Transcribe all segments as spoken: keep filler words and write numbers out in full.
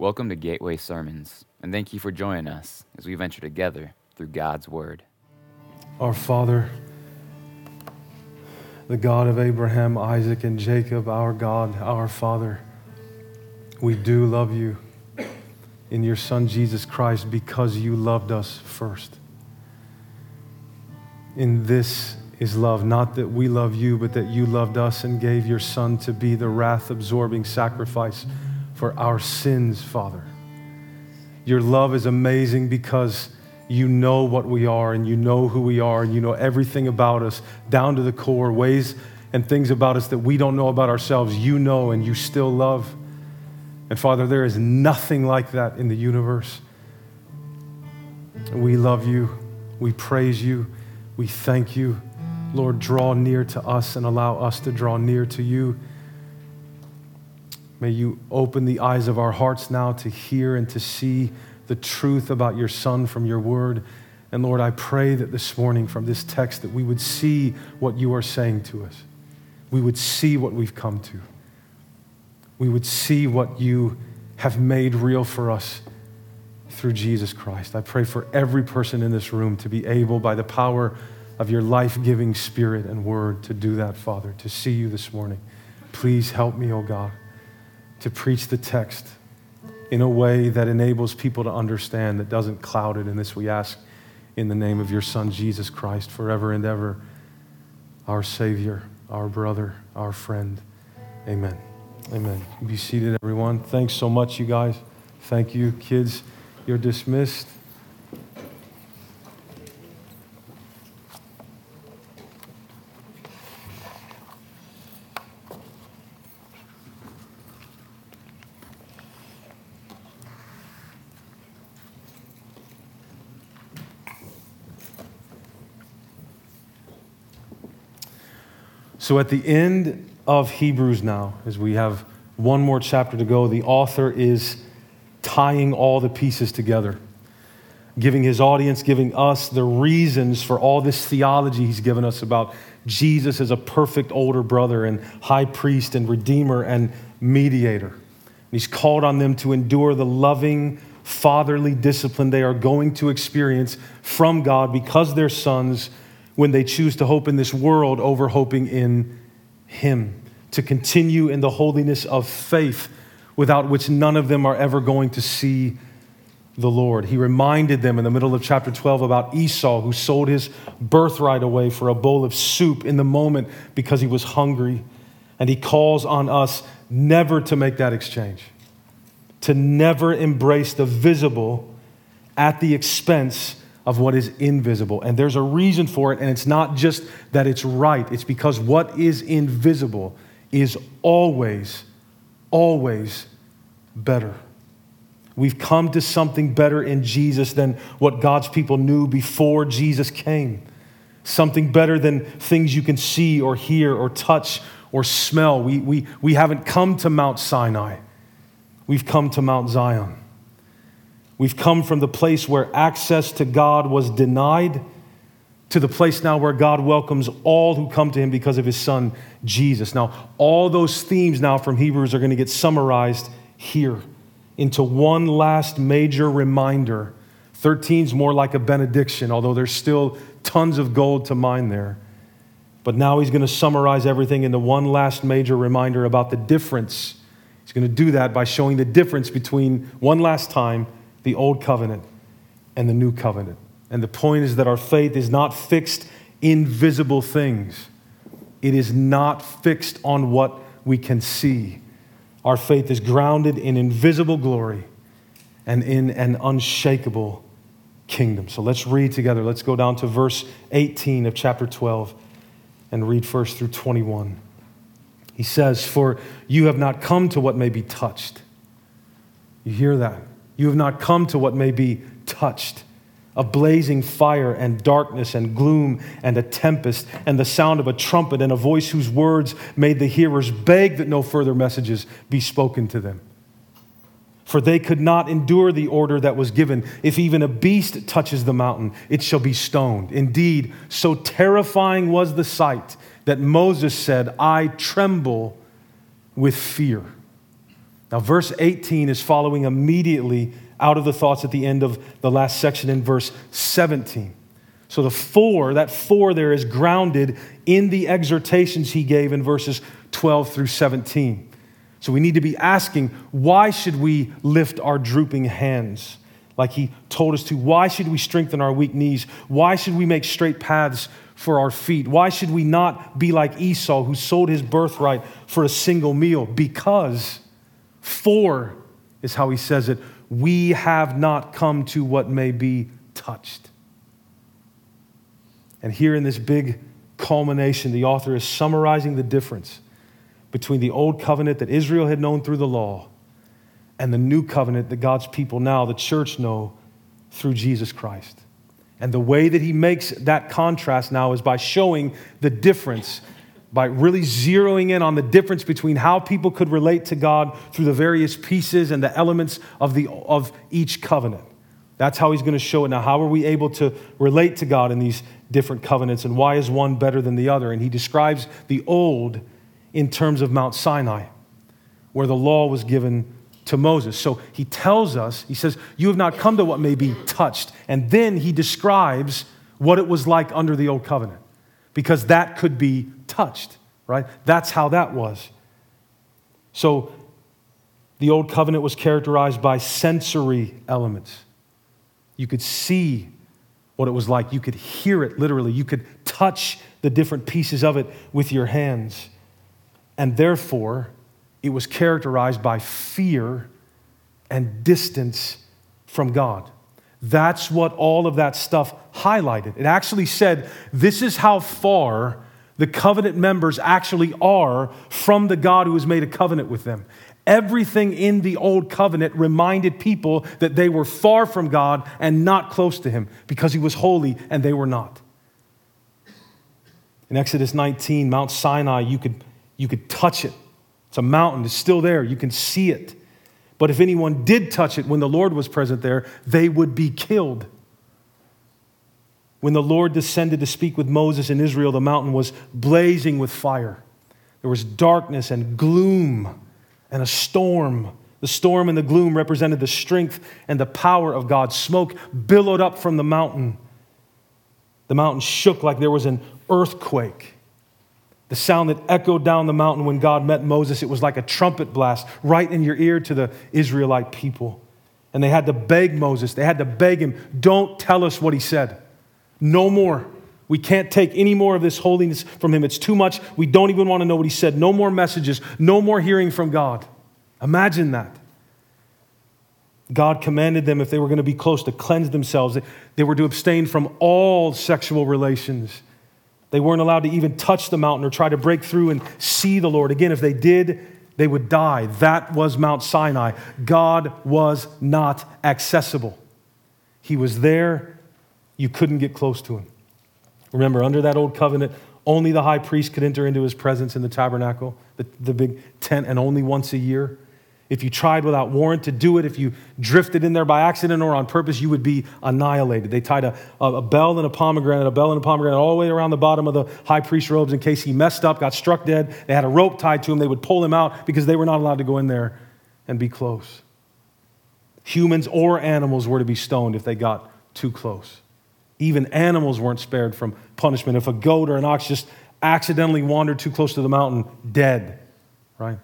Welcome to Gateway Sermons, and thank you for joining us as we venture together through God's Word. Our Father, the God of Abraham, Isaac, and Jacob, our God, our Father, we do love you in your Son, Jesus Christ, because you loved us first. In this is love, not that we love you, but that you loved us and gave your Son to be the wrath-absorbing sacrifice for our sins, Father. Your love is amazing because you know what we are and you know who we are and you know everything about us down to the core, ways and things about us that we don't know about ourselves. You know and you still love. And Father, there is nothing like that in the universe. We love you. We praise you. We thank you. Lord, draw near to us and allow us to draw near to you. May you open the eyes of our hearts now to hear and to see the truth about your Son from your word. And Lord, I pray that this morning from this text that we would see what you are saying to us. We would see what we've come to. We would see what you have made real for us through Jesus Christ. I pray for every person in this room to be able, by the power of your life-giving Spirit and word, to do that, Father, to see you this morning. Please help me, oh God, to preach the text in a way that enables people to understand, that doesn't cloud it. And this we ask in the name of your Son, Jesus Christ, forever and ever, our Savior, our brother, our friend. Amen. Amen. Be seated, everyone. Thanks so much, you guys. Thank you. Kids, you're dismissed. So at the end of Hebrews now, as we have one more chapter to go, the author is tying all the pieces together, giving his audience, giving us the reasons for all this theology he's given us about Jesus as a perfect older brother and high priest and redeemer and mediator. And he's called on them to endure the loving, fatherly discipline they are going to experience from God because they're sons, when they choose to hope in this world over hoping in him, to continue in the holiness of faith without which none of them are ever going to see the Lord. He reminded them in the middle of chapter twelve about Esau, who sold his birthright away for a bowl of soup in the moment because he was hungry. And he calls on us never to make that exchange, to never embrace the visible at the expense of what is invisible. And there's a reason for it, and it's not just that it's right. It's because what is invisible is always, always better. We've come to something better in Jesus than what God's people knew before Jesus came. Something better than things you can see or hear or touch or smell. We, we, we haven't come to Mount Sinai. We've come to Mount Zion. We've come from the place where access to God was denied to the place now where God welcomes all who come to him because of his Son, Jesus. Now, all those themes now from Hebrews are going to get summarized here into one last major reminder. thirteen is more like a benediction, although there's still tons of gold to mine there. But now he's going to summarize everything into one last major reminder about the difference. He's going to do that by showing the difference between, one last time, the old covenant and the new covenant. And the point is that our faith is not fixed in visible things. It is not fixed on what we can see. Our faith is grounded in invisible glory and in an unshakable kingdom. So let's read together. Let's go down to verse eighteen of chapter twelve and read first through twenty-one. He says, "For you have not come to what may be touched." You hear that? You have not come to what may be touched. A blazing fire and darkness and gloom and a tempest and the sound of a trumpet and a voice whose words made the hearers beg that no further messages be spoken to them. For they could not endure the order that was given. If even a beast touches the mountain, it shall be stoned. Indeed, so terrifying was the sight that Moses said, "I tremble with fear." Now, verse eighteen is following immediately out of the thoughts at the end of the last section in verse seventeen. So the for, that for there is grounded in the exhortations he gave in verses twelve through seventeen. So we need to be asking, why should we lift our drooping hands like he told us to? Why should we strengthen our weak knees? Why should we make straight paths for our feet? Why should we not be like Esau, who sold his birthright for a single meal? Because for is how he says it, we have not come to what may be touched. And here in this big culmination, the author is summarizing the difference between the old covenant that Israel had known through the law and the new covenant that God's people now, the church, know through Jesus Christ. And the way that he makes that contrast now is by showing the difference, by really zeroing in on the difference between how people could relate to God through the various pieces and the elements of, the, of each covenant. That's how he's going to show it. Now, how are we able to relate to God in these different covenants, and why is one better than the other? And he describes the old in terms of Mount Sinai, where the law was given to Moses. So he tells us, he says, you have not come to what may be touched. And then he describes what it was like under the old covenant, because that could be touched, right? That's how that was. So the old covenant was characterized by sensory elements. You could see what it was like. You could hear it literally. You could touch the different pieces of it with your hands. And therefore, it was characterized by fear and distance from God. That's what all of that stuff highlighted. It actually said, this is how far the covenant members actually are from the God who has made a covenant with them. Everything in the old covenant reminded people that they were far from God and not close to him because he was holy and they were not. In Exodus nineteen, Mount Sinai, you could, you could touch it. It's a mountain. It's still there. You can see it. But if anyone did touch it when the Lord was present there, they would be killed. When the Lord descended to speak with Moses in Israel, the mountain was blazing with fire. There was darkness and gloom and a storm. The storm and the gloom represented the strength and the power of God. Smoke billowed up from the mountain. The mountain shook like there was an earthquake. The sound that echoed down the mountain when God met Moses, it was like a trumpet blast right in your ear to the Israelite people. And they had to beg Moses, they had to beg him, don't tell us what he said. No more. We can't take any more of this holiness from him. It's too much. We don't even want to know what he said. No more messages. No more hearing from God. Imagine that. God commanded them, if they were going to be close, to cleanse themselves. They were to abstain from all sexual relations. They weren't allowed to even touch the mountain or try to break through and see the Lord. Again, if they did, they would die. That was Mount Sinai. God was not accessible. He was there. You couldn't get close to him. Remember, under that old covenant, only the high priest could enter into his presence in the tabernacle, the, the big tent, and only once a year. If you tried without warrant to do it, if you drifted in there by accident or on purpose, you would be annihilated. They tied a, a bell and a pomegranate, a bell and a pomegranate all the way around the bottom of the high priest's robes in case he messed up, got struck dead. They had a rope tied to him. They would pull him out because they were not allowed to go in there and be close. Humans or animals were to be stoned if they got too close. Even animals weren't spared from punishment. If a goat or an ox just accidentally wandered too close to the mountain, dead, right?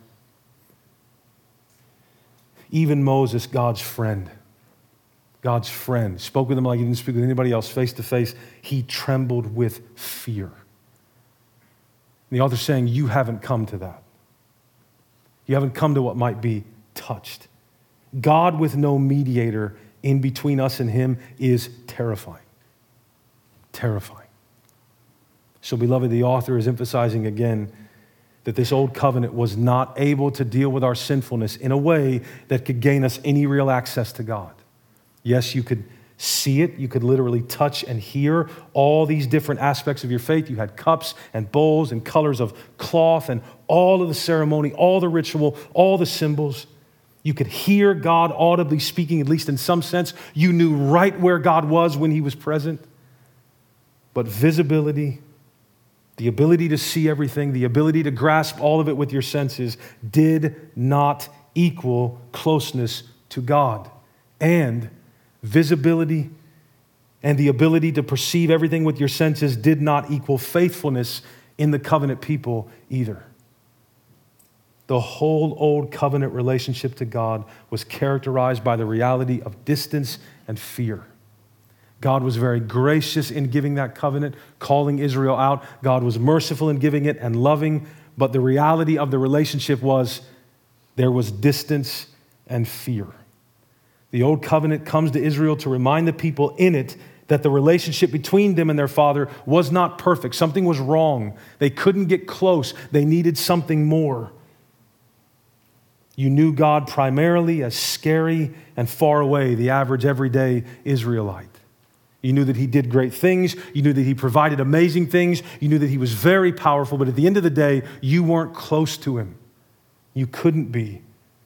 Even Moses, God's friend, God's friend, spoke with him like he didn't speak with anybody else, face to face. He trembled with fear. And the author's saying, you haven't come to that. You haven't come to what might be touched. God with no mediator in between us and him is terrifying. Terrifying. So, beloved, the author is emphasizing again that this old covenant was not able to deal with our sinfulness in a way that could gain us any real access to God. Yes, you could see it. You could literally touch and hear all these different aspects of your faith. You had cups and bowls and colors of cloth and all of the ceremony, all the ritual, all the symbols. You could hear God audibly speaking, at least in some sense. You knew right where God was when he was present. But visibility, the ability to see everything, the ability to grasp all of it with your senses did not equal closeness to God. And visibility and the ability to perceive everything with your senses did not equal faithfulness in the covenant people either. The whole old covenant relationship to God was characterized by the reality of distance and fear. God was very gracious in giving that covenant, calling Israel out. God was merciful in giving it and loving, but the reality of the relationship was there was distance and fear. The old covenant comes to Israel to remind the people in it that the relationship between them and their father was not perfect. Something was wrong. They couldn't get close. They needed something more. You knew God primarily as scary and far away, the average everyday Israelite. You knew that he did great things. You knew that he provided amazing things. You knew that he was very powerful. But at the end of the day, you weren't close to him. You couldn't be.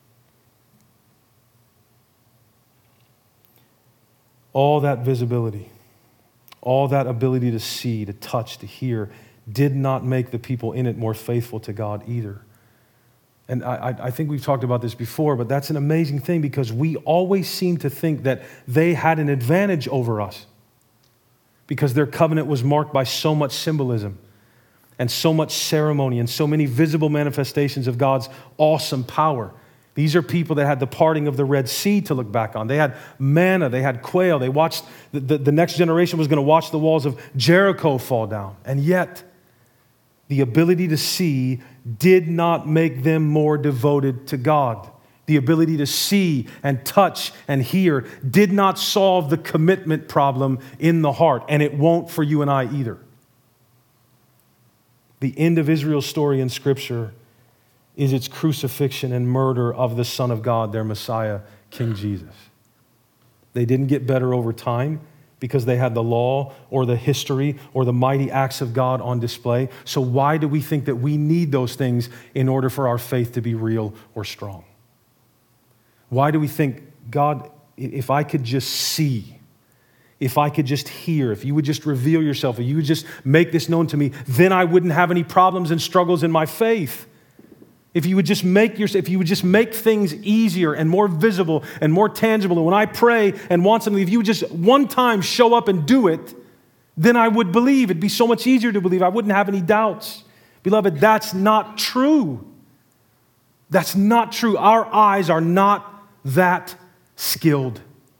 All that visibility, all that ability to see, to touch, to hear, did not make the people in it more faithful to God either. And I, I think we've talked about this before, but that's an amazing thing because we always seem to think that they had an advantage over us because their covenant was marked by so much symbolism and so much ceremony and so many visible manifestations of God's awesome power. These are people that had the parting of the Red Sea to look back on. They had manna, they had quail. They watched, the, the, the next generation was going to watch the walls of Jericho fall down. And yet, the ability to see did not make them more devoted to God. The ability to see and touch and hear did not solve the commitment problem in the heart, and it won't for you and I either. The end of Israel's story in Scripture is its crucifixion and murder of the Son of God, their Messiah, King Jesus. They didn't get better over time because they had the law or the history or the mighty acts of God on display. So why do we think that we need those things in order for our faith to be real or strong? Why do we think, God, if I could just see, if I could just hear, if you would just reveal yourself, if you would just make this known to me, then I wouldn't have any problems and struggles in my faith. If you would just make your, if you would just make things easier and more visible and more tangible, and when I pray and want something, if you would just one time show up and do it, then I would believe. It'd be so much easier to believe. I wouldn't have any doubts. Beloved, that's not true. That's not true. Our eyes are not that skilled.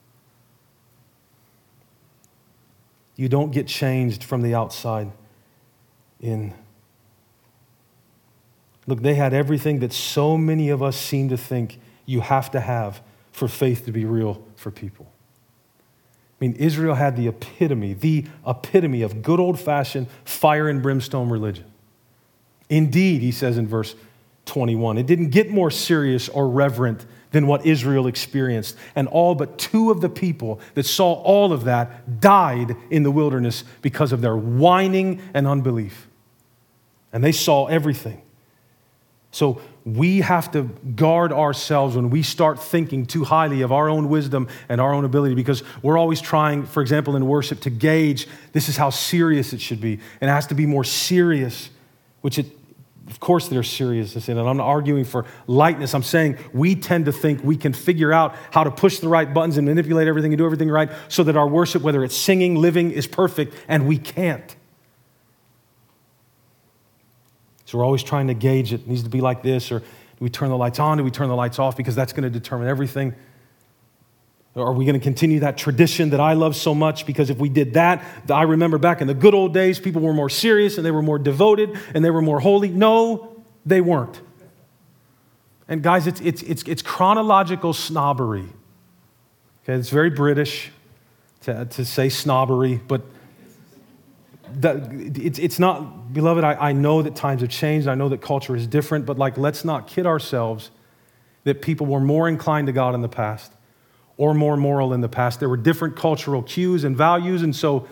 You don't get changed from the outside in. Look, they had everything that so many of us seem to think you have to have for faith to be real for people. I mean, Israel had the epitome, the epitome of good old-fashioned fire and brimstone religion. Indeed, he says in verse twenty-one, it didn't get more serious or reverent than what Israel experienced. And all but two of the people that saw all of that died in the wilderness because of their whining and unbelief. And they saw everything. So we have to guard ourselves when we start thinking too highly of our own wisdom and our own ability, because we're always trying, for example, in worship, to gauge this is how serious it should be. And it has to be more serious, which it, of course there's seriousness in it. I'm not arguing for lightness. I'm saying we tend to think we can figure out how to push the right buttons and manipulate everything and do everything right so that our worship, whether it's singing, living, is perfect, and we can't. So we're always trying to gauge it. It needs to be like this, or do we turn the lights on? Do we turn the lights off? Because that's going to determine everything. Or are we going to continue that tradition that I love so much? Because if we did that, I remember back in the good old days, people were more serious and they were more devoted and they were more holy. No, they weren't. And guys, it's it's it's, it's chronological snobbery. Okay, it's very British to, to say snobbery, but that, it's it's not, beloved, I, I know that times have changed. I know that culture is different, but like, let's not kid ourselves that people were more inclined to God in the past or more moral in the past. There were different cultural cues and values, and so,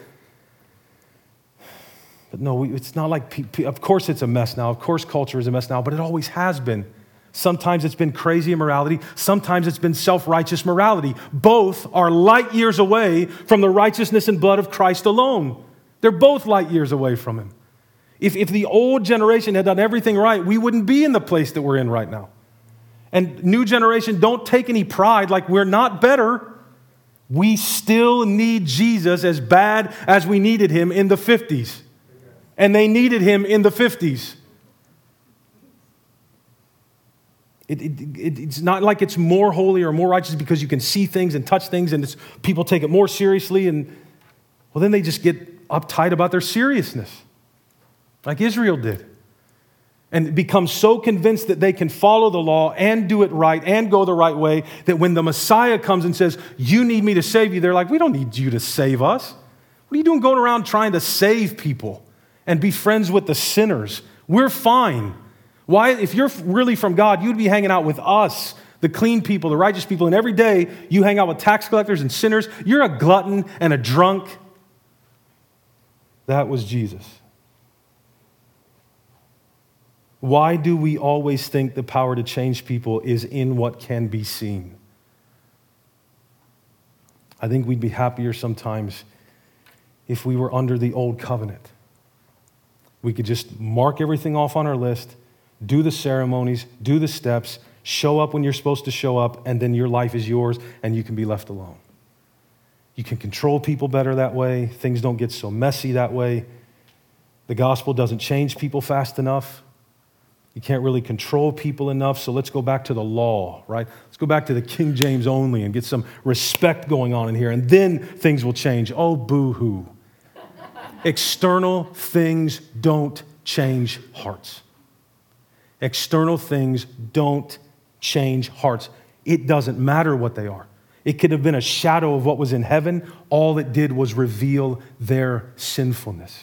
but no, we, it's not like, of course it's a mess now. Of course culture is a mess now, but it always has been. Sometimes it's been crazy immorality. Sometimes it's been self-righteous morality. Both are light years away from the righteousness and blood of Christ alone. They're both light years away from him. If, if the old generation had done everything right, we wouldn't be in the place that we're in right now. And new generation, don't take any pride like we're not better. We still need Jesus as bad as we needed him in the fifties. And they needed him in the fifties. It, it, it, it's not like it's more holy or more righteous because you can see things and touch things and it's, people take it more seriously. And well, then they just get uptight about their seriousness, like Israel did. And become so convinced that they can follow the law and do it right and go the right way that when the Messiah comes and says, you need me to save you, they're like, we don't need you to save us. What are you doing going around trying to save people and be friends with the sinners? We're fine. Why? If you're really from God, you'd be hanging out with us, the clean people, the righteous people, and every day you hang out with tax collectors and sinners. You're a glutton and a drunk. That was Jesus. Why do we always think the power to change people is in what can be seen? I think we'd be happier sometimes if we were under the old covenant. We could just mark everything off on our list, do the ceremonies, do the steps, show up when you're supposed to show up, and then your life is yours and you can be left alone. You can control people better that way. Things don't get so messy that way. The gospel doesn't change people fast enough. You can't really control people enough, so let's go back to the law, right? Let's go back to the King James only and get some respect going on in here, and then things will change. Oh, boo-hoo. External things don't change hearts. External things don't change hearts. It doesn't matter what they are. It could have been a shadow of what was in heaven. All it did was reveal their sinfulness.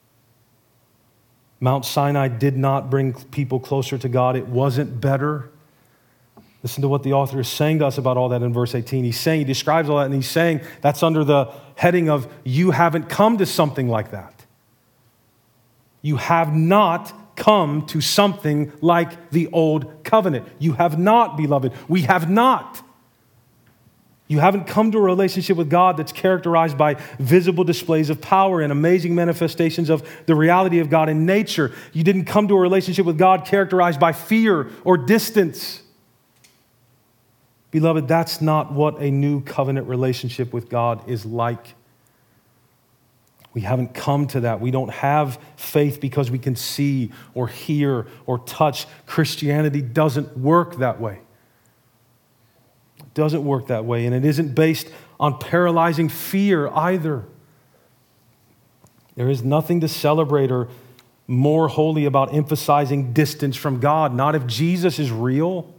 Mount Sinai did not bring people closer to God. It wasn't better. Listen to what the author is saying to us about all that in verse eighteen. He's saying, he describes all that, and he's saying that's under the heading of you haven't come to something like that. You have not come to something like the old covenant. You have not, beloved. We have not. You haven't come to a relationship with God that's characterized by visible displays of power and amazing manifestations of the reality of God in nature. You didn't come to a relationship with God characterized by fear or distance. Beloved, that's not what a new covenant relationship with God is like. We haven't come to that. We don't have faith because we can see or hear or touch. Christianity doesn't work that way. It doesn't work that way, and it isn't based on paralyzing fear either. There is nothing to celebrate or more holy about emphasizing distance from God. Not if Jesus is real.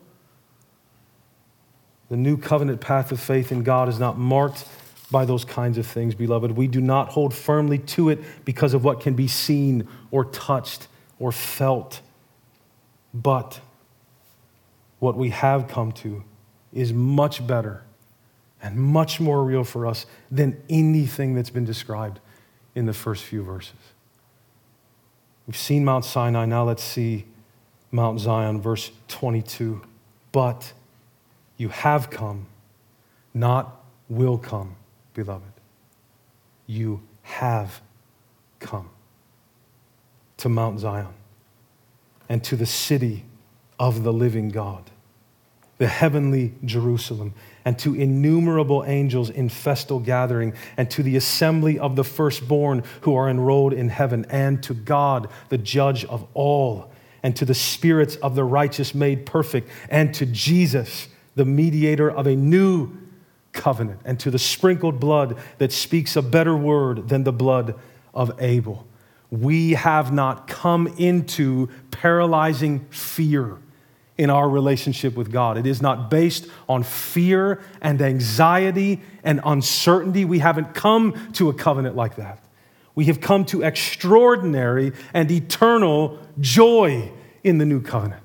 The new covenant path of faith in God is not marked by those kinds of things, beloved. We do not hold firmly to it because of what can be seen or touched or felt. But what we have come to is much better and much more real for us than anything that's been described in the first few verses. We've seen Mount Sinai, now let's see Mount Zion, verse twenty-two. But you have come, not will come, beloved. You have come to Mount Zion and to the city of the living God, the heavenly Jerusalem, and to innumerable angels in festal gathering, and to the assembly of the firstborn who are enrolled in heaven, and to God, the judge of all, and to the spirits of the righteous made perfect, and to Jesus, the mediator of a new covenant, and to the sprinkled blood that speaks a better word than the blood of Abel. We have not come into paralyzing fear in our relationship with God. It is not based on fear and anxiety and uncertainty. We haven't come to a covenant like that. We have come to extraordinary and eternal joy in the new covenant.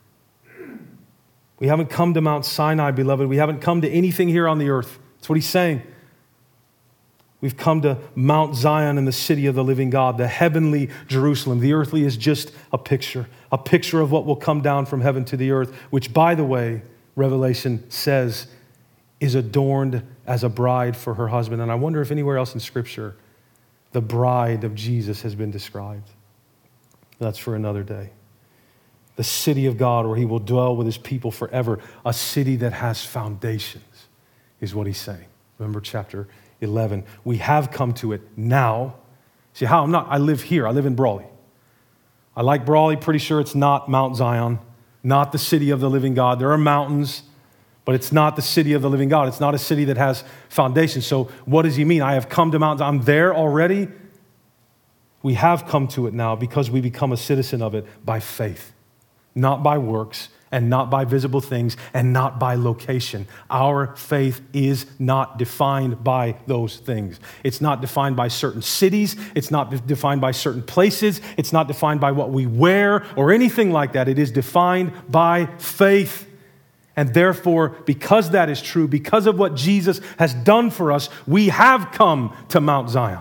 We haven't come to Mount Sinai, beloved. We haven't come to anything here on the earth. That's what he's saying. We've come to Mount Zion and the city of the living God, the heavenly Jerusalem. The earthly is just a picture, a picture of what will come down from heaven to the earth, which, by the way, Revelation says is adorned as a bride for her husband. And I wonder if anywhere else in Scripture the bride of Jesus has been described. That's for another day. the city of God where he will dwell with his people forever, a city that has foundations, is what he's saying. Remember chapter eleven. We have come to it now. See how I'm not, I live here. I live in Brawley. I like Brawley, pretty sure it's not Mount Zion, not the city of the living God. There are mountains, but it's not the city of the living God. It's not a city that has foundations. So what does he mean? I have come to Mount Zion. I'm there already. We have come to it now because we become a citizen of it by faith, not by works and not by visible things and not by location. Our faith is not defined by those things. It's not defined by certain cities. It's not defined by certain places. It's not defined by what we wear or anything like that. It is defined by faith. And therefore, because that is true, because of what Jesus has done for us, we have come to Mount Zion.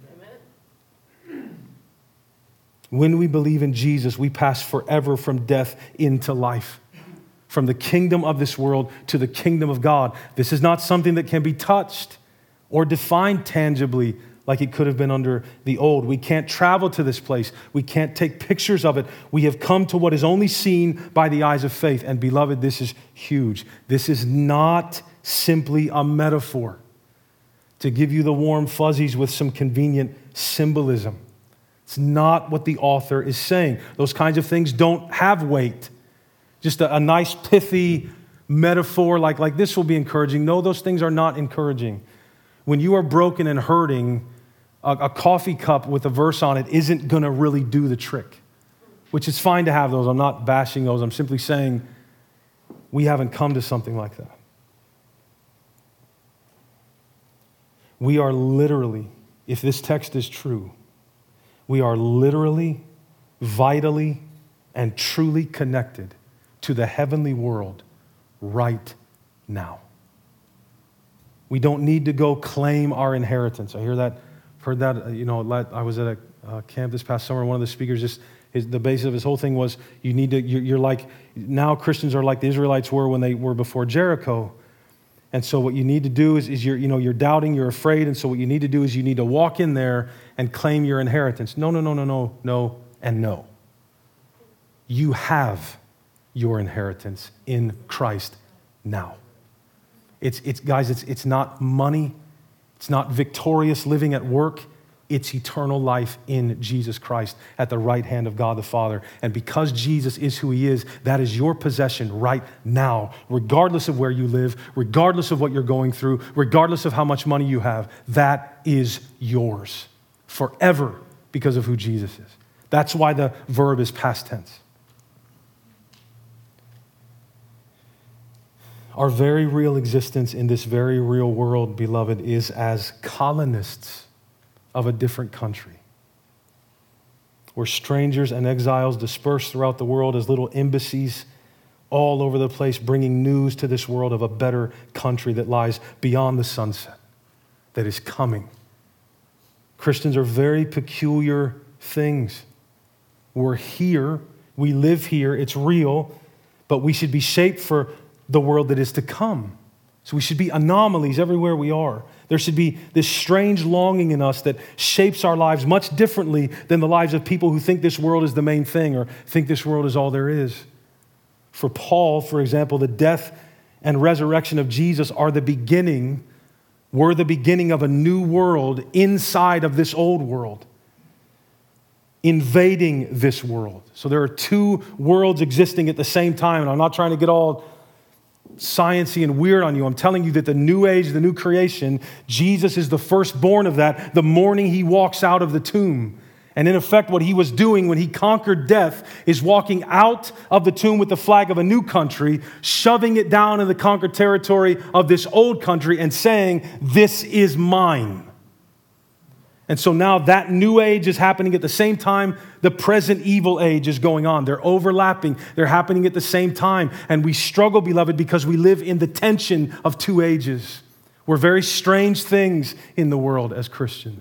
When we believe in Jesus, we pass forever from death into life, from the kingdom of this world to the kingdom of God. This is not something that can be touched or defined tangibly like it could have been under the old. We can't travel to this place. We can't take pictures of it. We have come to what is only seen by the eyes of faith. And beloved, this is huge. This is not simply a metaphor to give you the warm fuzzies with some convenient symbolism. It's not what the author is saying. Those kinds of things don't have weight. Just a, a nice pithy metaphor like, like this will be encouraging. No, those things are not encouraging. When you are broken and hurting, a, a coffee cup with a verse on it isn't going to really do the trick, which is fine to have those. I'm not bashing those. I'm simply saying we haven't come to something like that. We are literally, if this text is true, we are literally, vitally, and truly connected to the heavenly world right now. We don't need to go claim our inheritance. I hear that, heard that, you know, I was at a uh, camp this past summer. One of the speakers, just his, the basis of his whole thing was you need to, you're, you're like, now Christians are like the Israelites were when they were before Jericho. And so what you need to do is, is you're, you know, you're doubting, you're afraid, and so what you need to do is you need to walk in there and claim your inheritance. No, no, no, no, no, no, and no. You have your inheritance in Christ now. It's, it's guys, it's, it's not money. It's not victorious living at work. It's eternal life in Jesus Christ at the right hand of God the Father. And because Jesus is who he is, that is your possession right now, regardless of where you live, regardless of what you're going through, regardless of how much money you have. That is yours forever because of who Jesus is. That's why the verb is past tense. Our very real existence in this very real world, beloved, is as colonists of a different country. We're strangers and exiles dispersed throughout the world as little embassies all over the place, bringing news to this world of a better country that lies beyond the sunset, that is coming. Christians are very peculiar things. We're here, we live here, it's real, but we should be shaped for the world that is to come. So we should be anomalies everywhere we are. There should be this strange longing in us that shapes our lives much differently than the lives of people who think this world is the main thing or think this world is all there is. For Paul, for example, the death and resurrection of Jesus are the beginning, were the beginning of a new world inside of this old world, invading this world. So there are two worlds existing at the same time, and I'm not trying to get all sciencey and weird on you. I'm telling you that the new age, the new creation, Jesus is the firstborn of that the morning he walks out of the tomb. And in effect, what he was doing when he conquered death is walking out of the tomb with the flag of a new country, shoving it down in the conquered territory of this old country and saying, "This is mine." And so now that new age is happening at the same time the present evil age is going on. They're overlapping. They're happening at the same time. And we struggle, beloved, because we live in the tension of two ages. We're very strange things in the world as Christians.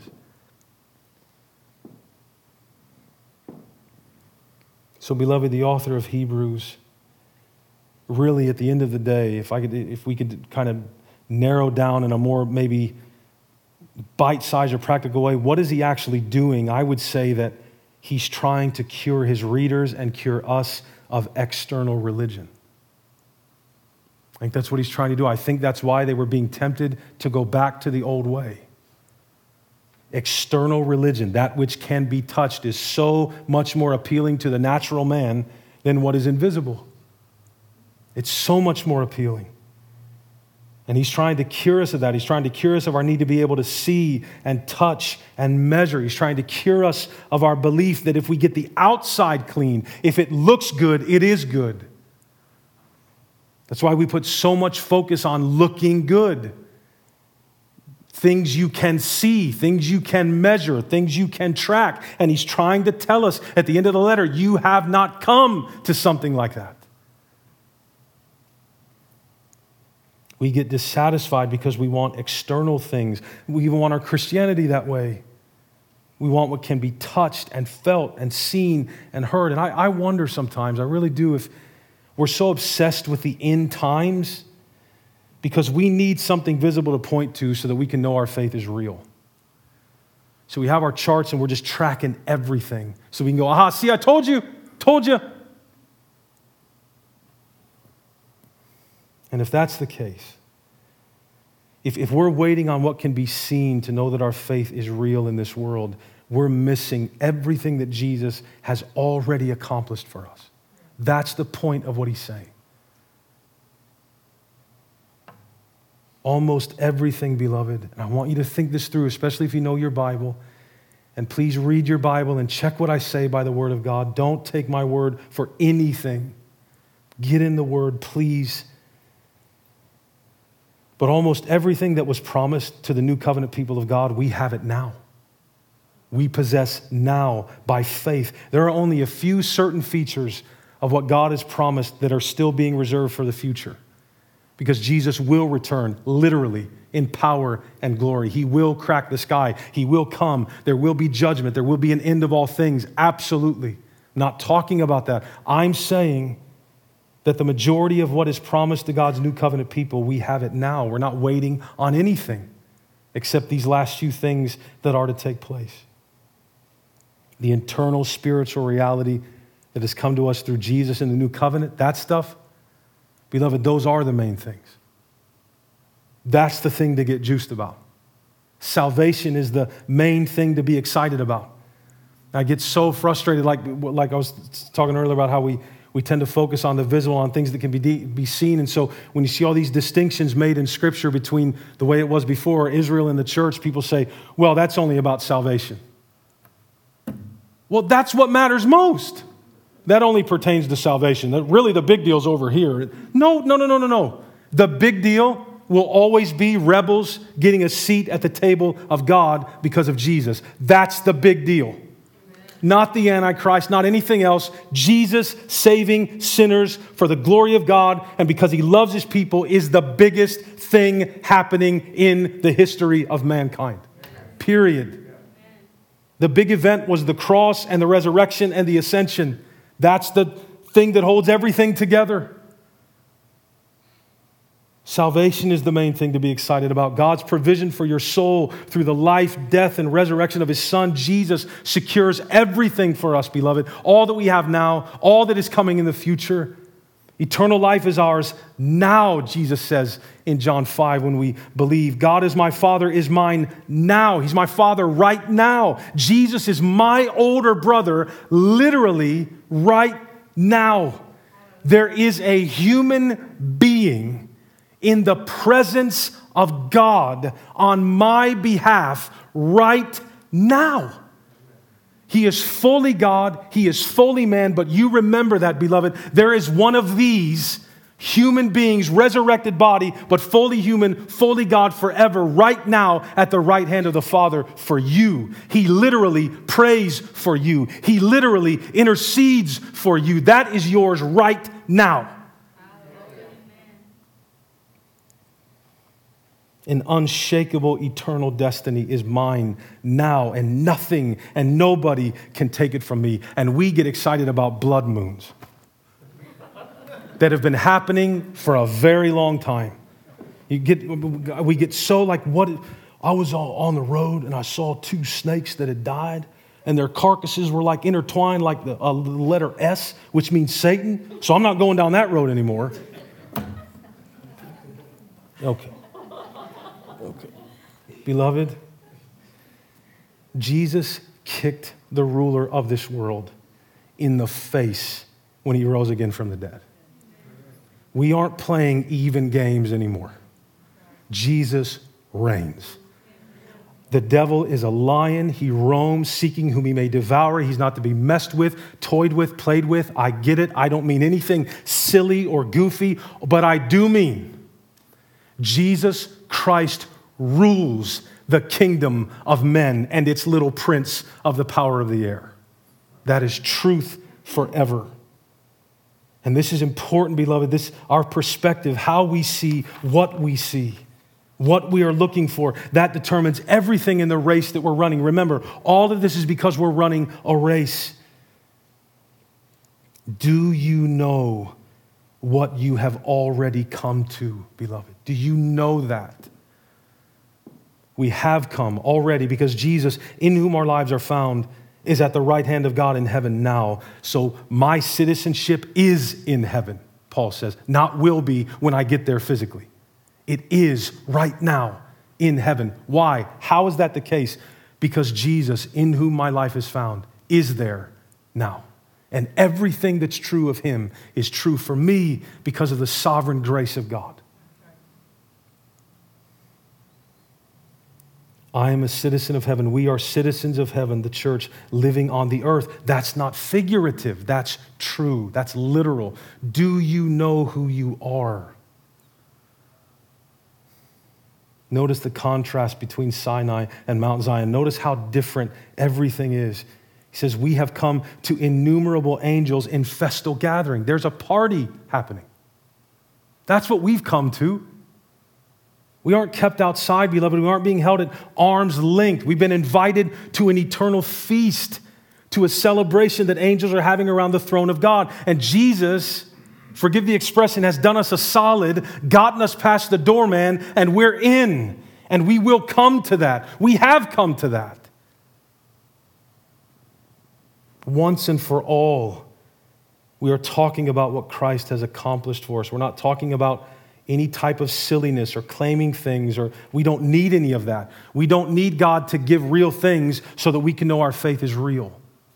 So, beloved, the author of Hebrews, really at the end of the day, if I could, if we could kind of narrow down in a more maybe bite-sized or practical way, what is he actually doing? I would say that he's trying to cure his readers and cure us of external religion. I think that's what he's trying to do. I think that's why they were being tempted to go back to the old way. External religion, that which can be touched, is so much more appealing to the natural man than what is invisible. It's so much more appealing. And he's trying to cure us of that. He's trying to cure us of our need to be able to see and touch and measure. He's trying to cure us of our belief that if we get the outside clean, if it looks good, it is good. That's why we put so much focus on looking good. Things you can see, things you can measure, things you can track. And he's trying to tell us at the end of the letter, you have not come to something like that. We get dissatisfied because we want external things. We even want our Christianity that way. We want what can be touched and felt and seen and heard. And I, I wonder sometimes, I really do, if we're so obsessed with the end times because we need something visible to point to so that we can know our faith is real. So we have our charts and we're just tracking everything. So we can go, aha, see, I told you, told you. And if that's the case, if, if we're waiting on what can be seen to know that our faith is real in this world, we're missing everything that Jesus has already accomplished for us. That's the point of what he's saying. Almost everything, beloved, and I want you to think this through, especially if you know your Bible, and please read your Bible and check what I say by the word of God. Don't take my word for anything. Get in the word, please. But almost everything that was promised to the new covenant people of God, we have it now. We possess now by faith. There are only a few certain features of what God has promised that are still being reserved for the future. Because Jesus will return, literally, in power and glory. He will crack the sky. He will come. There will be judgment. There will be an end of all things. Absolutely. Not talking about that. I'm saying that the majority of what is promised to God's new covenant people, we have it now. We're not waiting on anything except these last few things that are to take place. The internal spiritual reality that has come to us through Jesus in the new covenant, that stuff, beloved, those are the main things. That's the thing to get juiced about. Salvation is the main thing to be excited about. I get so frustrated, like, like I was talking earlier about how we, we tend to focus on the visible, on things that can be, de- be seen. And so when you see all these distinctions made in Scripture between the way it was before, Israel and the church, people say, well, that's only about salvation. Well, that's what matters most. That only pertains to salvation. That really the big deal's over here. No, no, no, no, no, no. The big deal will always be rebels getting a seat at the table of God because of Jesus. That's the big deal. Amen. Not the Antichrist, not anything else. Jesus saving sinners for the glory of God and because he loves his people is the biggest thing happening in the history of mankind. Period. The big event was the cross and the resurrection and the ascension. That's the thing that holds everything together. Salvation is the main thing to be excited about. God's provision for your soul through the life, death, and resurrection of his Son, Jesus, secures everything for us, beloved. All that we have now, all that is coming in the future. Eternal life is ours now, Jesus says in John five when we believe. God is my Father is mine now. He's my Father right now. Jesus is my older brother literally right now. There is a human being in the presence of God on my behalf right now. He is fully God, he is fully man, but you remember that, beloved. There is one of these human beings, resurrected body, but fully human, fully God forever, right now at the right hand of the Father for you. He literally prays for you. He literally intercedes for you. That is yours right now. An unshakable eternal destiny is mine now, and nothing and nobody can take it from me. And we get excited about blood moons that have been happening for a very long time. You get, we get so like, what? I was on the road and I saw two snakes that had died, and their carcasses were like intertwined like the uh, letter S, which means Satan. So I'm not going down that road anymore. Okay. Okay. Beloved, Jesus kicked the ruler of this world in the face when he rose again from the dead. We aren't playing even games anymore. Jesus reigns. The devil is a lion. He roams, seeking whom he may devour. He's not to be messed with, toyed with, played with. I get it. I don't mean anything silly or goofy, but I do mean Jesus Christ rules the kingdom of men and its little prince of the power of the air. That is truth forever. And this is important, beloved. This, our perspective, how we see what we see, what we are looking for, that determines everything in the race that we're running. Remember, all of this is because we're running a race. Do you know what you have already come to, beloved? Do you know that? We have come already because Jesus, in whom our lives are found, is at the right hand of God in heaven now. So my citizenship is in heaven, Paul says, not will be when I get there physically. It is right now in heaven. Why? How is that the case? Because Jesus, in whom my life is found, is there now. And everything that's true of him is true for me because of the sovereign grace of God. I am a citizen of heaven. We are citizens of heaven, the church, living on the earth. That's not figurative. That's true. That's literal. Do you know who you are? Notice the contrast between Sinai and Mount Zion. Notice how different everything is. He says, we have come to innumerable angels in festal gathering. There's a party happening. That's what we've come to. We aren't kept outside, beloved. We aren't being held at arm's length. We've been invited to an eternal feast, to a celebration that angels are having around the throne of God. And Jesus, forgive the expression, has done us a solid, gotten us past the doorman, and we're in. And we will come to that. We have come to that. Once and for all, we are talking about what Christ has accomplished for us. We're not talking about any type of silliness or claiming things, or we don't need any of that. We don't need God to give real things so that we can know our faith is real.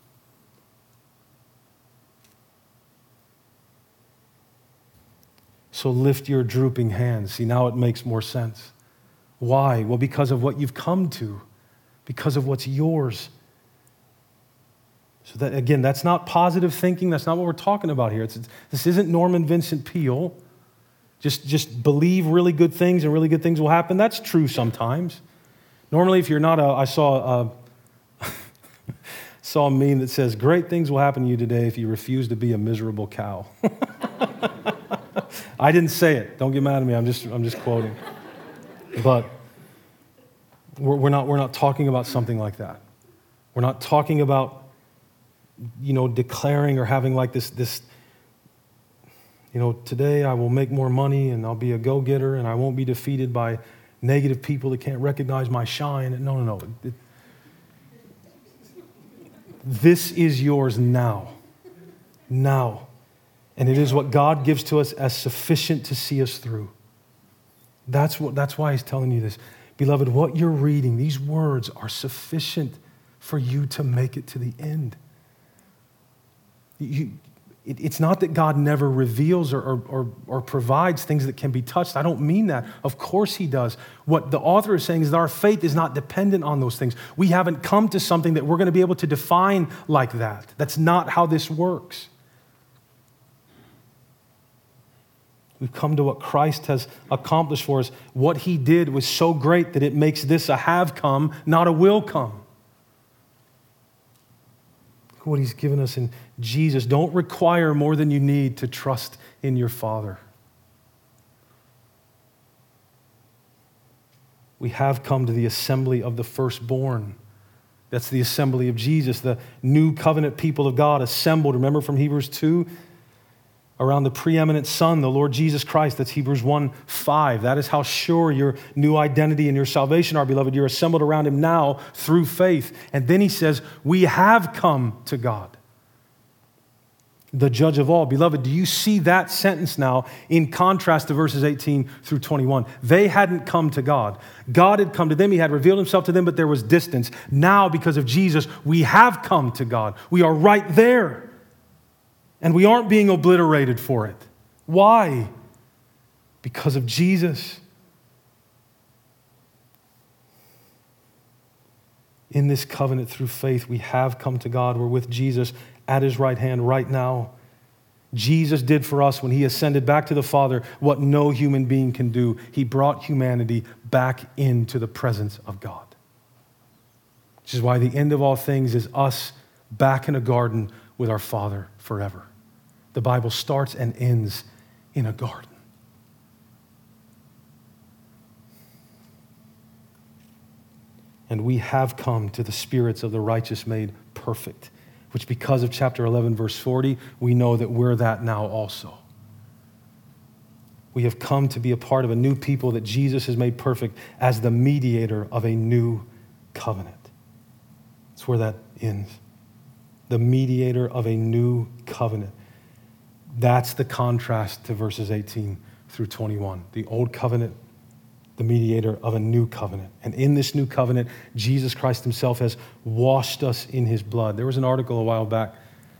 So lift your drooping hands. See, now it makes more sense. Why? Well, because of what you've come to, because of what's yours. So that, again, that's not positive thinking. That's not what we're talking about here. It's, this isn't Norman Vincent Peale. Just, just believe really good things and really good things will happen. That's true sometimes. Normally, if you're not a, I saw a, saw a meme that says, great things will happen to you today if you refuse to be a miserable cow. I didn't say it. Don't get mad at me. I'm just, I'm just quoting. But we're, we're not, we're not talking about something like that. We're not talking about, you know, declaring or having like this, this, you know, today I will make more money and I'll be a go-getter and I won't be defeated by negative people that can't recognize my shine. No, no, no. It, this is yours now. Now. And it is what God gives to us as sufficient to see us through. That's what, that's why he's telling you this. Beloved, what you're reading, these words are sufficient for you to make it to the end. You, it, it's not that God never reveals or, or, or, or provides things that can be touched. I don't mean that. Of course he does. What the author is saying is that our faith is not dependent on those things. We haven't come to something that we're going to be able to define like that. That's not how this works. We've come to what Christ has accomplished for us. What he did was so great that it makes this a have come, not a will come. What he's given us in Jesus. Don't require more than you need to trust in your Father. We have come to the assembly of the firstborn. That's the assembly of Jesus, the new covenant people of God assembled. Remember from Hebrews two? around the preeminent Son, the Lord Jesus Christ. That's Hebrews one five. That is how sure your new identity and your salvation are, beloved. You're assembled around him now through faith. And then he says, we have come to God, the judge of all. Beloved, do you see that sentence now in contrast to verses eighteen through twenty-one? They hadn't come to God. God had come to them. He had revealed himself to them, but there was distance. Now, because of Jesus, we have come to God. We are right there. And we aren't being obliterated for it. Why? Because of Jesus. In this covenant through faith, we have come to God. We're with Jesus at his right hand right now. Jesus did for us when he ascended back to the Father what no human being can do. He brought humanity back into the presence of God. Which is why the end of all things is us back in a garden with our Father forever. The Bible starts and ends in a garden. And we have come to the spirits of the righteous made perfect, which because of chapter eleven, verse forty, we know that we're that now also. We have come to be a part of a new people that Jesus has made perfect as the mediator of a new covenant. That's where that ends. The mediator of a new covenant. That's the contrast to verses eighteen through twenty-one. The old covenant, the mediator of a new covenant. And in this new covenant, Jesus Christ himself has washed us in his blood. There was an article a while back.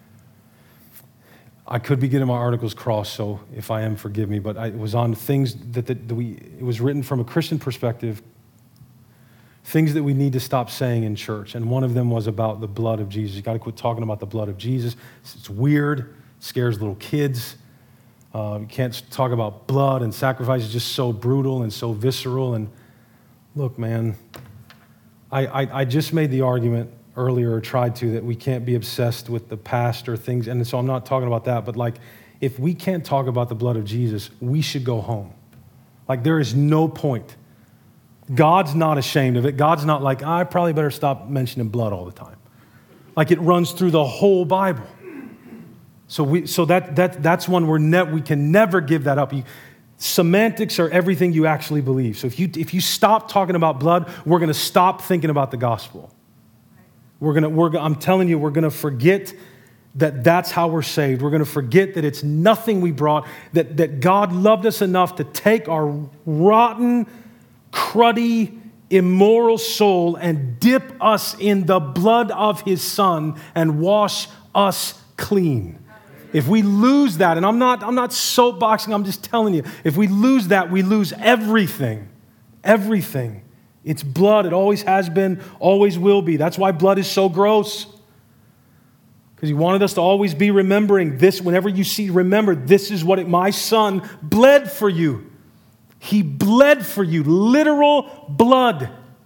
I could be getting my articles crossed, so if I am, forgive me, but I, it was on things that, that, that we, it was written from a Christian perspective, things that we need to stop saying in church. And one of them was about the blood of Jesus. You got to quit talking about the blood of Jesus. It's weird. Scares little kids. Uh, you can't talk about blood and sacrifice. It's just so brutal and so visceral. And look, man, I, I, I just made the argument earlier, or tried to, that we can't be obsessed with the past or things. And so I'm not talking about that. But like, if we can't talk about the blood of Jesus, we should go home. Like, there is no point. God's not ashamed of it. God's not like, I probably better stop mentioning blood all the time. Like, it runs through the whole Bible. So we, so that that that's one where ne- we can never give that up. You, semantics are everything you actually believe. So if you if you stop talking about blood, we're going to stop thinking about the gospel. We're gonna we're I'm telling you, we're going to forget that that's how we're saved. We're going to forget that it's nothing we brought. That that God loved us enough to take our rotten, cruddy, immoral soul and dip us in the blood of his Son and wash us clean. If we lose that, and I'm not, I'm not soapboxing, I'm just telling you, if we lose that, we lose everything. Everything. It's blood. It always has been, always will be. That's why blood is so gross. Because he wanted us to always be remembering this. Whenever you see, remember, this is what it, my Son bled for you. He bled for you. Literal blood.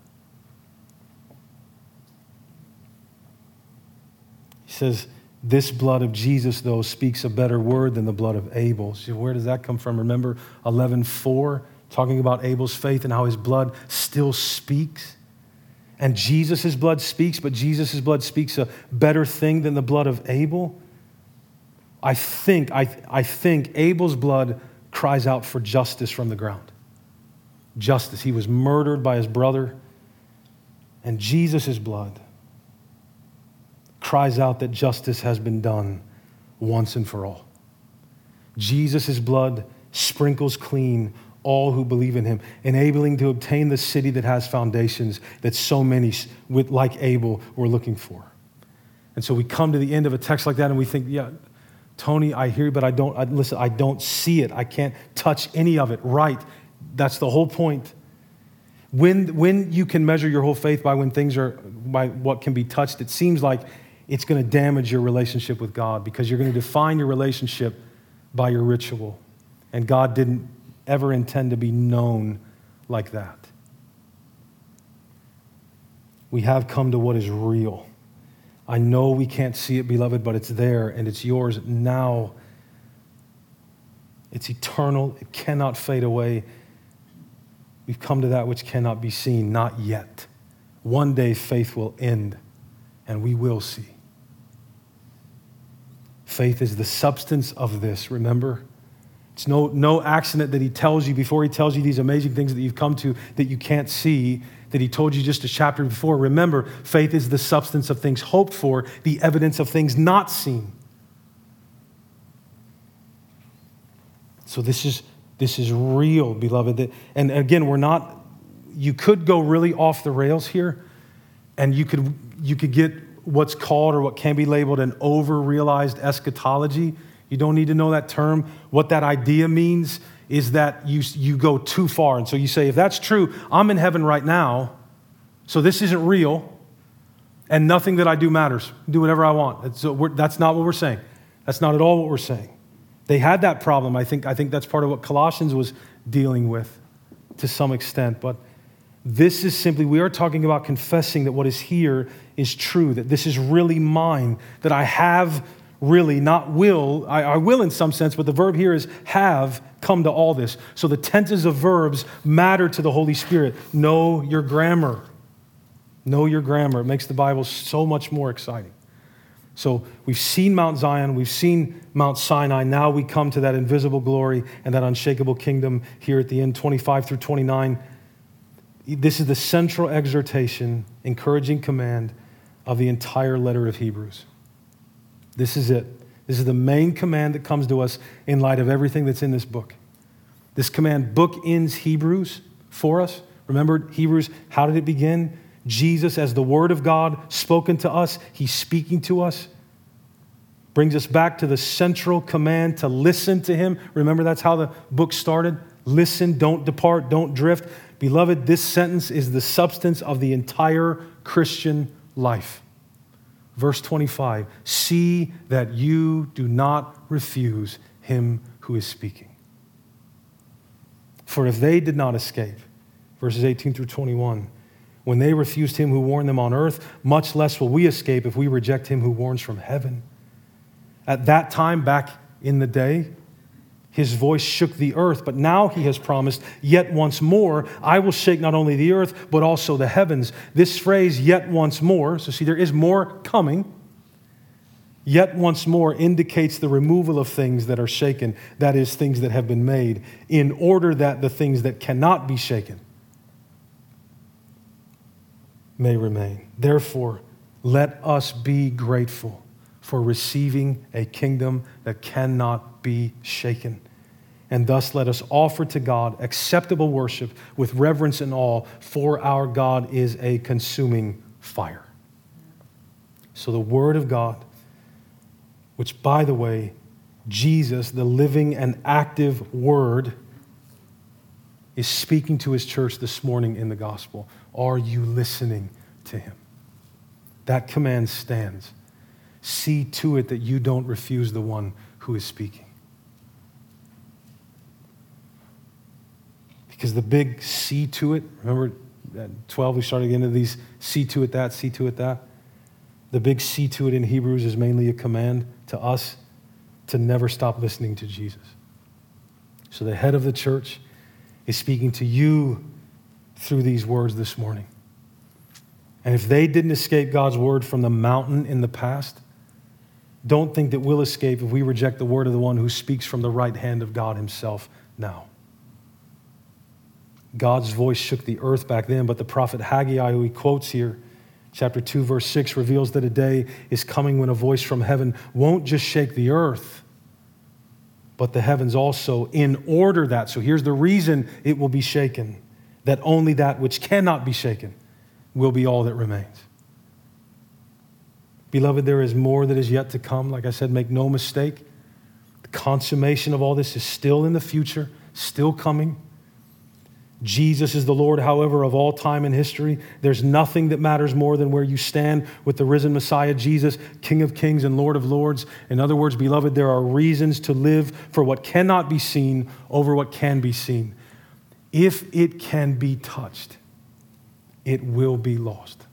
He says, this blood of Jesus, though, speaks a better word than the blood of Abel. So where does that come from? Remember eleven four, talking about Abel's faith and how his blood still speaks? And Jesus' blood speaks, but Jesus' blood speaks a better thing than the blood of Abel? I think, I, I think Abel's blood cries out for justice from the ground. Justice. He was murdered by his brother. And Jesus' blood cries out that justice has been done once and for all. Jesus' blood sprinkles clean all who believe in him, enabling to obtain the city that has foundations that so many, with like Abel, were looking for. And so we come to the end of a text like that and we think, yeah, Tony, I hear you, but I don't, I, listen, I don't see it. I can't touch any of it. Right. That's the whole point. When, when you can measure your whole faith by when things are, by what can be touched, it seems like it's going to damage your relationship with God because you're going to define your relationship by your ritual. And God didn't ever intend to be known like that. We have come to what is real. I know we can't see it, beloved, but it's there and it's yours now. It's eternal. It cannot fade away. We've come to that which cannot be seen, not yet. One day faith will end and we will see. Faith is the substance of this, remember? It's no, no accident that he tells you before he tells you these amazing things that you've come to that you can't see, that he told you just a chapter before. Remember, faith is the substance of things hoped for, the evidence of things not seen. So this is, this is real, beloved. And again, we're not, you could go really off the rails here, and you could, you could get what's called or what can be labeled an over-realized eschatology. You don't need to know that term. What that idea means is that you, you go too far. And so you say, if that's true, I'm in heaven right now, so this isn't real, and nothing that I do matters. Do whatever I want. That's, so that's not what we're saying. That's not at all what we're saying. They had that problem. I think, I think that's part of what Colossians was dealing with to some extent. But this is simply, we are talking about confessing that what is here is true, that this is really mine, that I have really, not will. I, I will in some sense, but the verb here is have come to all this. So the tenses of verbs matter to the Holy Spirit. Know your grammar. Know your grammar. It makes the Bible so much more exciting. So we've seen Mount Zion, we've seen Mount Sinai. Now we come to that invisible glory and that unshakable kingdom here at the end, twenty-five through twenty-nine. This is the central exhortation, encouraging command of the entire letter of Hebrews. This is it. This is the main command that comes to us in light of everything that's in this book. This command bookends Hebrews for us. Remember, Hebrews, how did it begin? Jesus, as the Word of God spoken to us, He's speaking to us. Brings us back to the central command to listen to Him. Remember, that's how the book started. Listen, don't depart, don't drift. Beloved, this sentence is the substance of the entire Christian life. Verse twenty-five, see that you do not refuse Him who is speaking. For if they did not escape, verses eighteen through twenty-one, when they refused Him who warned them on earth, much less will we escape if we reject Him who warns from heaven. At that time, back in the day, His voice shook the earth, but now He has promised, yet once more, I will shake not only the earth, but also the heavens. This phrase, yet once more, so see, there is more coming. Yet once more indicates the removal of things that are shaken, that is, things that have been made, in order that the things that cannot be shaken may remain. Therefore, let us be grateful for receiving a kingdom that cannot be shaken. And thus let us offer to God acceptable worship with reverence and awe, for our God is a consuming fire. So the Word of God, which, by the way, Jesus, the living and active Word, is speaking to His church this morning in the gospel. Are you listening to Him? That command stands. See to it that you don't refuse the one who is speaking. Because the big see to it, remember at twelve we started getting into these see to it that, see to it that. The big see to it in Hebrews is mainly a command to us to never stop listening to Jesus. So the head of the church is speaking to you through these words this morning. And if they didn't escape God's word from the mountain in the past, don't think that we'll escape if we reject the word of the one who speaks from the right hand of God Himself now. God's voice shook the earth back then, but the prophet Haggai, who he quotes here, chapter two, verse six, reveals that a day is coming when a voice from heaven won't just shake the earth, but the heavens also, in order that, so here's the reason it will be shaken, that only that which cannot be shaken will be all that remains. Beloved, there is more that is yet to come. Like I said, make no mistake. The consummation of all this is still in the future, still coming. Jesus is the Lord, however, of all time and history. There's nothing that matters more than where you stand with the risen Messiah, Jesus, King of kings and Lord of lords. In other words, beloved, there are reasons to live for what cannot be seen over what can be seen. If it can be touched, it will be lost.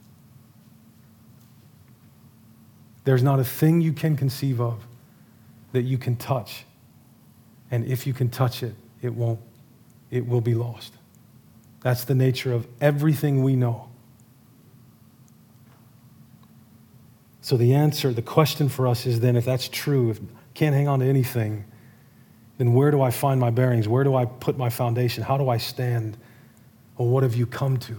There's not a thing you can conceive of that you can touch. And if you can touch it, it won't, it will be lost. That's the nature of everything we know. So So the answer, the question for us is then, if that's true, if I can't hang on to anything, then where do I find my bearings? Where do I put my foundation? How do I stand? Well, what have you come to?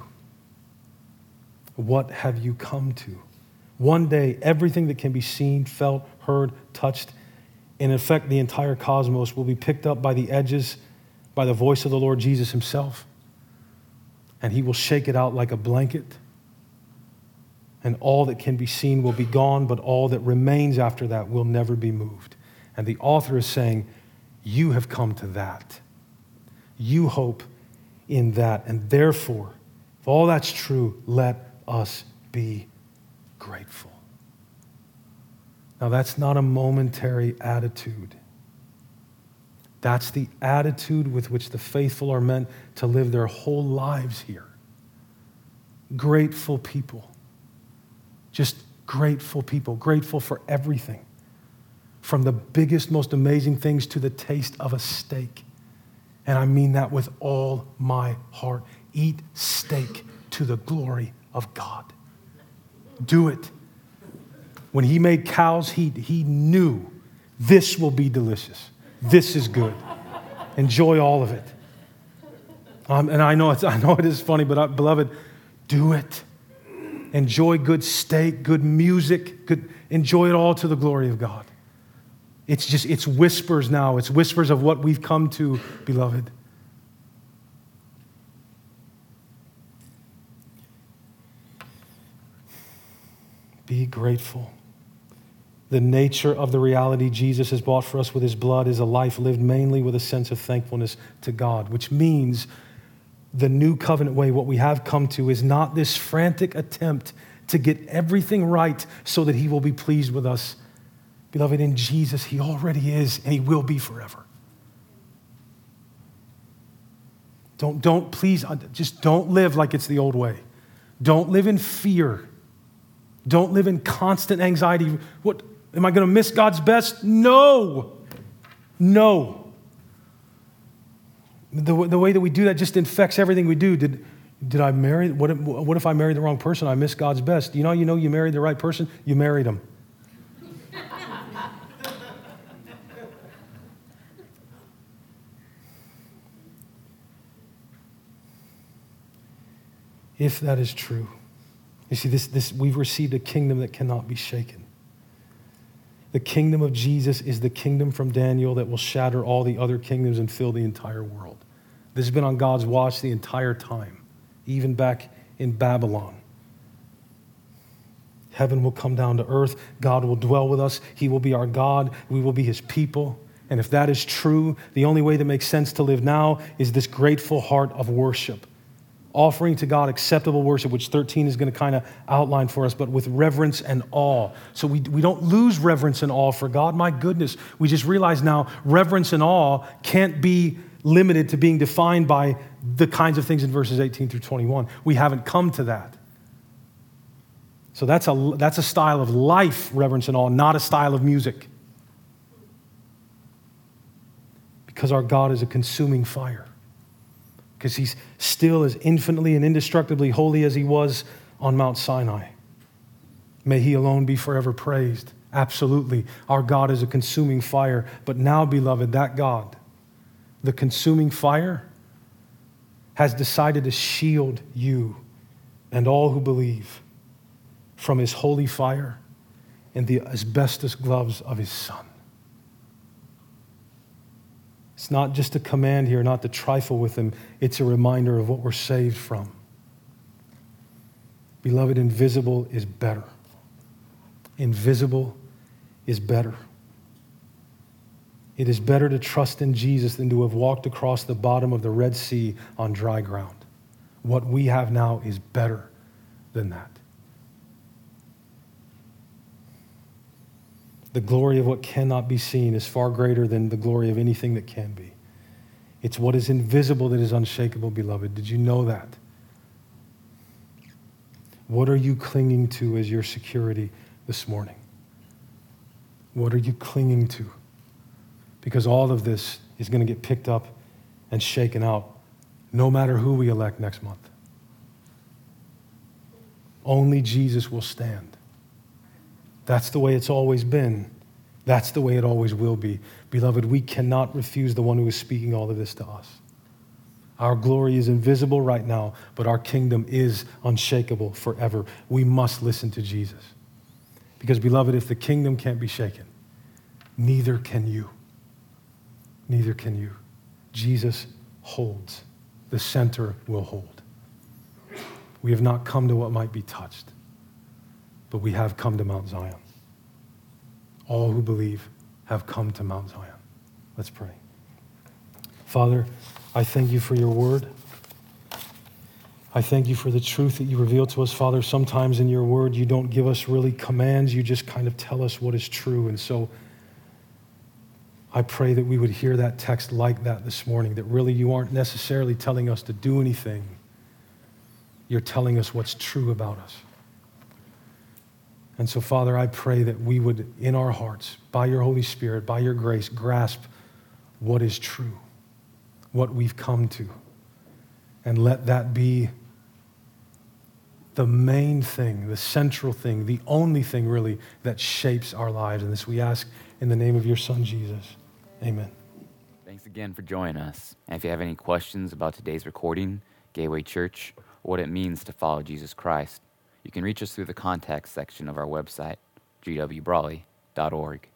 What have you come to? One day, everything that can be seen, felt, heard, touched, and in effect, the entire cosmos will be picked up by the edges, by the voice of the Lord Jesus himself. And he will shake it out like a blanket. And all that can be seen will be gone, but all that remains after that will never be moved. And the author is saying, you have come to that. You hope in that. And therefore, if all that's true, let us be grateful. Now, that's not a momentary attitude. That's the attitude with which the faithful are meant to live their whole lives here. Grateful people. Just grateful people. Grateful for everything. From the biggest, most amazing things to the taste of a steak. And I mean that with all my heart. Eat steak to the glory of God. Do it. When he made cow's heat, he knew this will be delicious. This is good. Enjoy all of it. Um, and I know it's, I know it is funny, but I, beloved, do it. Enjoy good steak, good music. Good, enjoy it all to the glory of God. It's just, it's whispers now. It's whispers of what we've come to, beloved. Be grateful. The nature of the reality Jesus has bought for us with his blood is a life lived mainly with a sense of thankfulness to God, which means the new covenant way, what we have come to, is not this frantic attempt to get everything right so that he will be pleased with us. Beloved, in Jesus, he already is, and he will be forever. Don't, don't, please, just don't live like it's the old way. Don't live in fear. Don't live in constant anxiety. What, am I going to miss God's best? No. No. The, the way that we do that just infects everything we do. Did, did I marry? What if, what if I married the wrong person? I miss God's best. You know, you know you married the right person? You married him. If that is true. You see, this, this, we've received a kingdom that cannot be shaken. The kingdom of Jesus is the kingdom from Daniel that will shatter all the other kingdoms and fill the entire world. This has been on God's watch the entire time, even back in Babylon. Heaven will come down to earth. God will dwell with us. He will be our God. We will be his people. And if that is true, the only way that makes sense to live now is this grateful heart of worship. Offering to God acceptable worship, which thirteen is going to kind of outline for us, but with reverence and awe. So we, we don't lose reverence and awe for God. My goodness, we just realize now reverence and awe can't be limited to being defined by the kinds of things in verses eighteen through twenty-one. We haven't come to that. So that's a, that's a style of life, reverence and awe, not a style of music. Because our God is a consuming fire. Because he's still as infinitely and indestructibly holy as he was on Mount Sinai. May he alone be forever praised. Absolutely. Our God is a consuming fire. But now, beloved, that God, the consuming fire, has decided to shield you and all who believe from his holy fire and the asbestos gloves of his Son. It's not just a command here, not to trifle with him. It's a reminder of what we're saved from. Beloved, invisible is better. Invisible is better. It is better to trust in Jesus than to have walked across the bottom of the Red Sea on dry ground. What we have now is better than that. The glory of what cannot be seen is far greater than the glory of anything that can be. It's what is invisible that is unshakable, beloved. Did you know that? What are you clinging to as your security this morning? What are you clinging to? Because all of this is going to get picked up and shaken out, no matter who we elect next month. Only Jesus will stand. That's the way it's always been. That's the way it always will be. Beloved, we cannot refuse the one who is speaking all of this to us. Our glory is invisible right now, but our kingdom is unshakable forever. We must listen to Jesus. Because, beloved, if the kingdom can't be shaken, neither can you. Neither can you. Jesus holds. The center will hold. We have not come to what might be touched, but we have come to Mount Zion. All who believe have come to Mount Zion. Let's pray. Father, I thank you for your word. I thank you for the truth that you reveal to us, Father. Sometimes in your word, you don't give us really commands. You just kind of tell us what is true. And so I pray that we would hear that text like that this morning, that really you aren't necessarily telling us to do anything. You're telling us what's true about us. And so, Father, I pray that we would, in our hearts, by your Holy Spirit, by your grace, grasp what is true, what we've come to, and let that be the main thing, the central thing, the only thing, really, that shapes our lives. And this we ask in the name of your Son, Jesus. Amen. Thanks again for joining us. And if you have any questions about today's recording, Gateway Church, or what it means to follow Jesus Christ, you can reach us through the contact section of our website, g w brawley dot org.